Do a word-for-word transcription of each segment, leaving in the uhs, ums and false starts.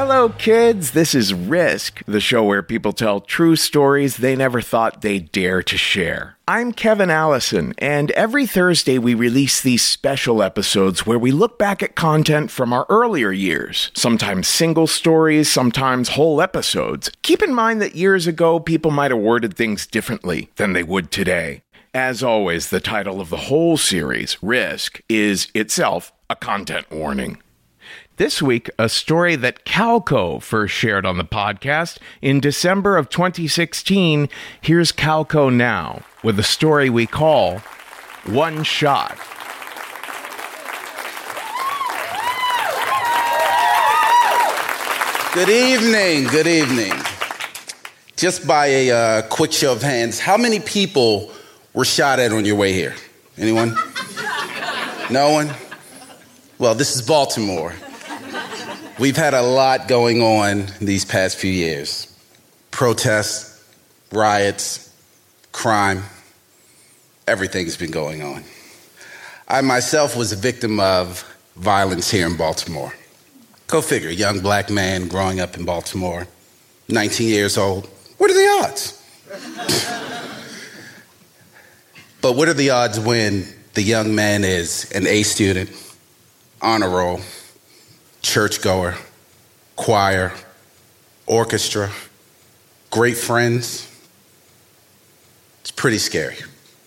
Hello, kids. This is Risk, the show where people tell true stories they never thought they'd dare to share. I'm Kevin Allison, and every Thursday we release these special episodes where we look back at content from our earlier years. Sometimes single stories, sometimes whole episodes. Keep in mind that years ago, people might have worded things differently than they would today. As always, the title of the whole series, Risk, is itself a content warning. This week, a story that Calco first shared on the podcast in December of twenty sixteen. Here's Calco now with a story we call One Shot. Good evening, good evening. Just by a uh, quick show of hands, how many people were shot at on your way here? Anyone? No one? Well, this is Baltimore. We've had a lot going on these past few years. Protests, riots, crime, everything's been going on. I myself was a victim of violence here in Baltimore. Go figure, young black man growing up in Baltimore, nineteen years old. What are the odds? But what are the odds when the young man is an A student, honor roll, churchgoer, choir, orchestra, great friends? It's pretty scary.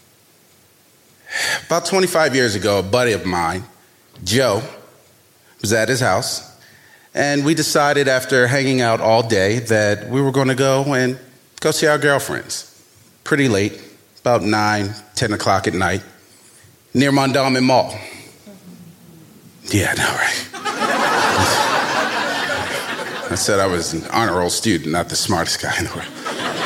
About twenty-five years ago, a buddy of mine, Joe, was at his house, and we decided after hanging out all day that we were going to go and go see our girlfriends. Pretty late, about nine, ten o'clock at night, near Mondawmin Mall. Yeah, I know, right? I said I was an honor roll student, not the smartest guy in the world.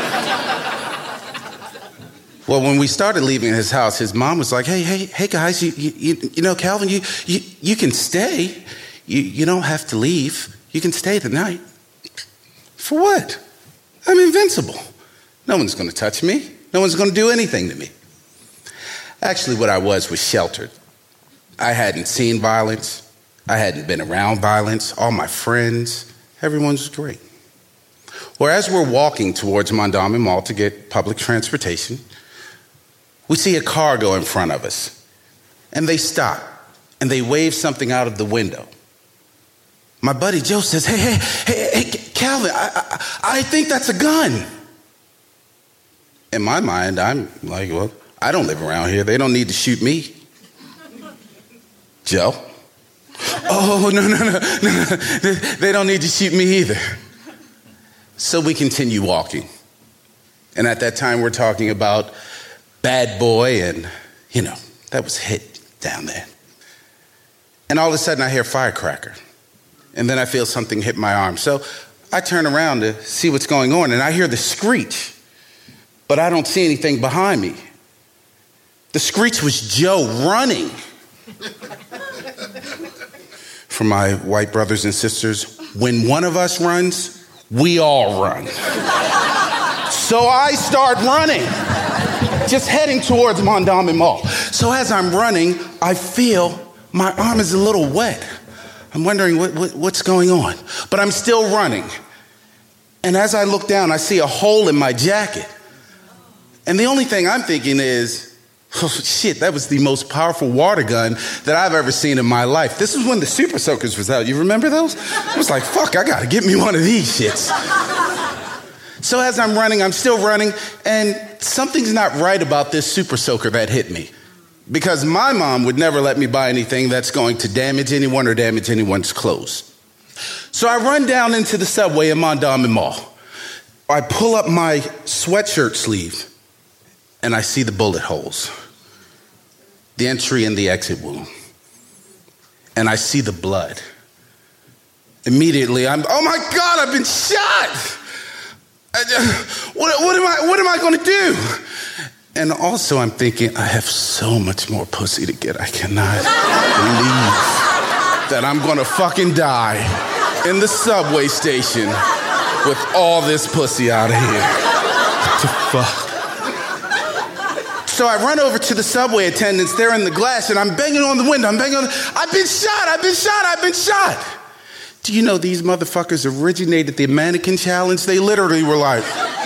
Well, when we started leaving his house, his mom was like, hey, hey, hey, guys, you, you, you know, Calvin, you, you, you can stay. You, you don't have to leave. You can stay tonight. For what? I'm invincible. No one's going to touch me. No one's going to do anything to me. Actually, what I was was sheltered. I hadn't seen violence. I hadn't been around violence. All my friends, everyone was great. Well, as we're walking towards Mondawmin Mall to get public transportation, we see a car go in front of us. And they stop, and they wave something out of the window. My buddy Joe says, hey, hey, hey, hey, Calvin, I, I, I think that's a gun. In my mind, I'm like, well, I don't live around here. They don't need to shoot me. Joe? Oh, no, no, no, no. They don't need to shoot me either. So we continue walking. And at that time, we're talking about Bad Boy and, you know, that was hit down there. And all of a sudden, I hear firecracker. And then I feel something hit my arm. So I turn around to see what's going on, and I hear the screech. But I don't see anything behind me. The screech was Joe running. For my white brothers and sisters, when one of us runs, we all run. So I start running, just heading towards Mondawmin Mall. So as I'm running, I feel my arm is a little wet. I'm wondering what, what, what's going on, but I'm still running. And as I look down, I see a hole in my jacket. And the only thing I'm thinking is, oh, shit, that was the most powerful water gun that I've ever seen in my life. This is when the Super Soakers was out. You remember those? I was like, fuck, I gotta get me one of these shits. So as I'm running, I'm still running, and something's not right about this Super Soaker that hit me. Because my mom would never let me buy anything that's going to damage anyone or damage anyone's clothes. So I run down into the subway in Mondawmin Mall. I pull up my sweatshirt sleeve, and I see the bullet holes, the entry and the exit wound. And I see the blood. Immediately, I'm, oh my God, I've been shot! I, what, what am I, what am I gonna do? And also I'm thinking, I have so much more pussy to get. I cannot believe that I'm gonna fucking die in the subway station with all this pussy out of here. What the fuck? So I run over to the subway attendants. They're in the glass, and I'm banging on the window. I'm banging on the, I've been shot, I've been shot, I've been shot. Do you know these motherfuckers originated the mannequin challenge? They literally were like...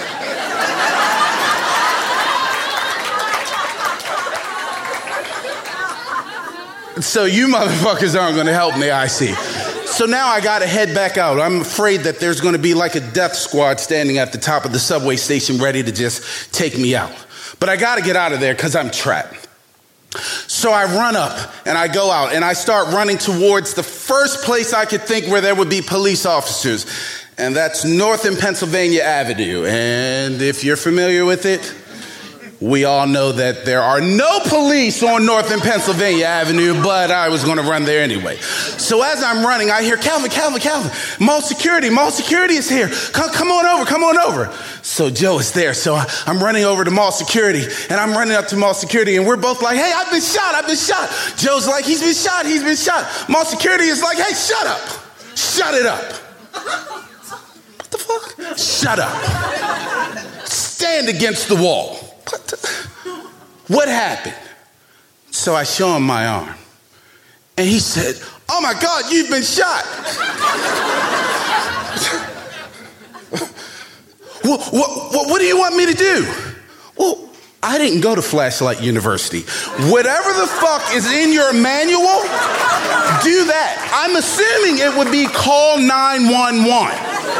So you motherfuckers aren't gonna help me, I see. So now I gotta head back out. I'm afraid that there's gonna be like a death squad standing at the top of the subway station ready to just take me out. But I gotta get out of there because I'm trapped. So I run up and I go out and I start running towards the first place I could think where there would be police officers. And that's North and Pennsylvania Avenue. And if you're familiar with it, we all know that there are no police on North and Pennsylvania Avenue, but I was going to run there anyway. So as I'm running, I hear, Calvin, Calvin, Calvin, mall security, mall security is here. Come, come on over, come on over. So Joe is there. So I, I'm running over to mall security, and I'm running up to mall security, and we're both like, hey, I've been shot, I've been shot. Joe's like, he's been shot, he's been shot. Mall security is like, hey, shut up. Shut it up. What the fuck? Shut up. Stand against the wall. What, the, what happened? So I show him my arm. And he said, oh my God, you've been shot. what, what, what, what do you want me to do? Well, I didn't go to Flashlight University. Whatever the fuck is in your manual, do that. I'm assuming it would be call nine one one.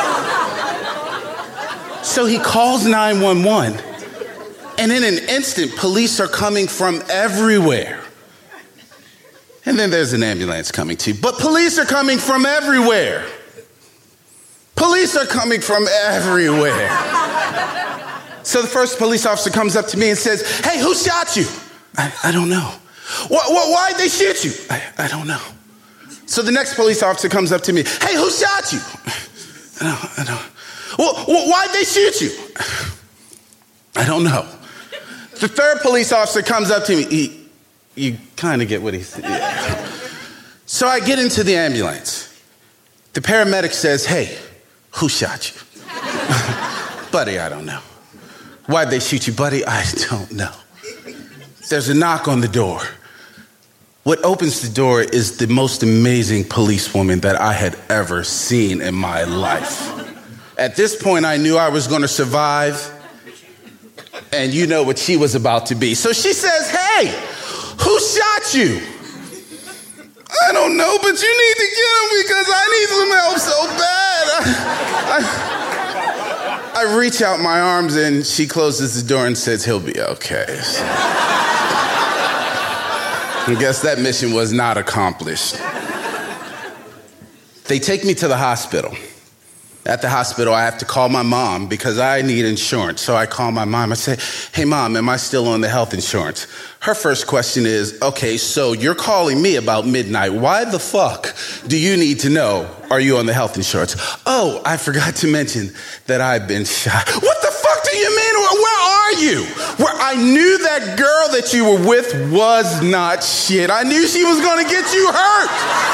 So he calls nine one one. And in an instant, police are coming from everywhere. And then there's an ambulance coming too. But police are coming from everywhere. Police are coming from everywhere. So the first police officer comes up to me and says, hey, who shot you? I, I don't know. Why, why, why'd they shoot you? I, I don't know. So the next police officer comes up to me, hey, who shot you? I don't, I don't. Well, why'd they shoot you? I don't know. The third police officer comes up to me. He, you kind of get what he said. Yeah. So I get into the ambulance. The paramedic says, hey, who shot you? Buddy, I don't know. Why'd they shoot you, buddy? I don't know. There's a knock on the door. What opens the door is the most amazing policewoman that I had ever seen in my life. At this point, I knew I was going to survive. And you know what she was about to be. So she says, hey, who shot you? I don't know, but you need to get him because I need some help so bad. I, I, I reach out my arms and she closes the door and says, he'll be okay. I guess that mission was not accomplished. They take me to the hospital. At the hospital, I have to call my mom because I need insurance. So I call my mom. I say, hey, Mom, am I still on the health insurance? Her first question is, okay, so you're calling me about midnight. Why the fuck do you need to know, are you on the health insurance? Oh, I forgot to mention that I've been shot. What the fuck do you mean? Where are you? Where I knew that girl that you were with was not shit. I knew she was going to get you hurt.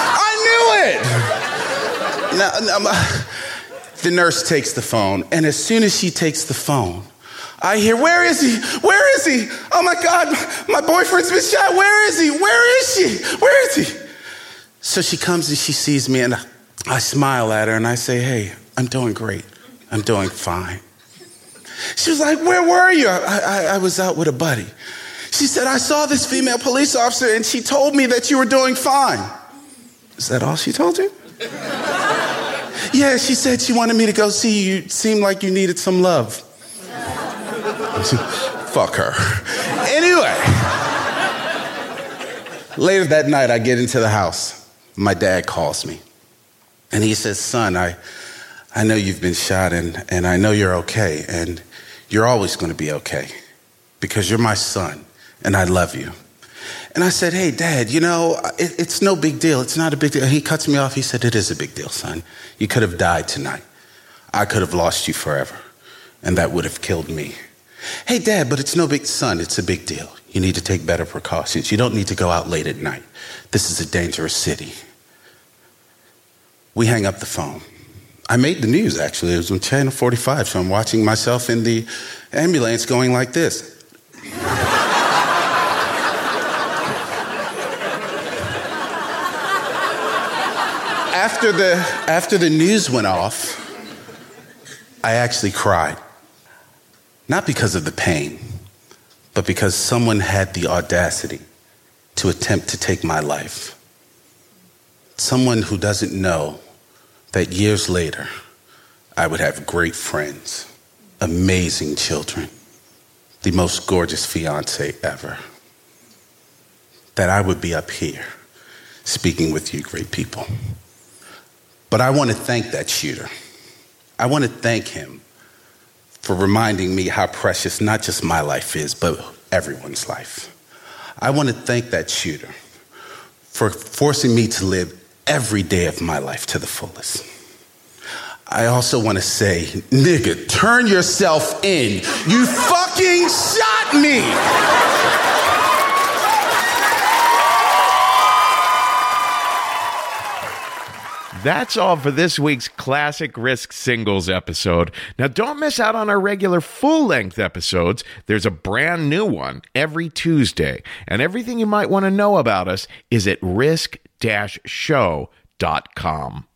I knew it. Now, now the nurse takes the phone, and as soon as she takes the phone, I hear, where is he? Where is he? Oh my God, my boyfriend's been shot. Where is he? Where is she? Where is he? So she comes and she sees me, and I smile at her, and I say, hey, I'm doing great. I'm doing fine. She was like, where were you? I, I, I was out with a buddy. She said, I saw this female police officer, and she told me that you were doing fine. Is that all she told you? Yeah, she said she wanted me to go see you. It seemed like you needed some love. Fuck her. Anyway, later that night, I get into the house. My dad calls me. And he says, son, I, I know you've been shot, and, and I know you're okay. And you're always going to be okay because you're my son, and I love you. And I said, hey, Dad, you know, it, it's no big deal. It's not a big deal. He cuts me off. He said, it is a big deal, son. You could have died tonight. I could have lost you forever, and that would have killed me. Hey, Dad, but it's no big, son, it's a big deal. You need to take better precautions. You don't need to go out late at night. This is a dangerous city. We hang up the phone. I made the news, actually. It was on Channel forty-five, so I'm watching myself in the ambulance going like this. after the after the news went off, I actually cried. Not because of the pain, but because someone had the audacity to attempt to take my life. Someone who doesn't know that years later, I would have great friends, amazing children, the most gorgeous fiance ever. That I would be up here speaking with you great people. But I want to thank that shooter. I want to thank him for reminding me how precious not just my life is, but everyone's life. I want to thank that shooter for forcing me to live every day of my life to the fullest. I also want to say, nigga, turn yourself in. You fucking shot me. That's all for this week's Classic Risk Singles episode. Now, don't miss out on our regular full-length episodes. There's a brand new one every Tuesday. And everything you might want to know about us is at risk dash show dot com.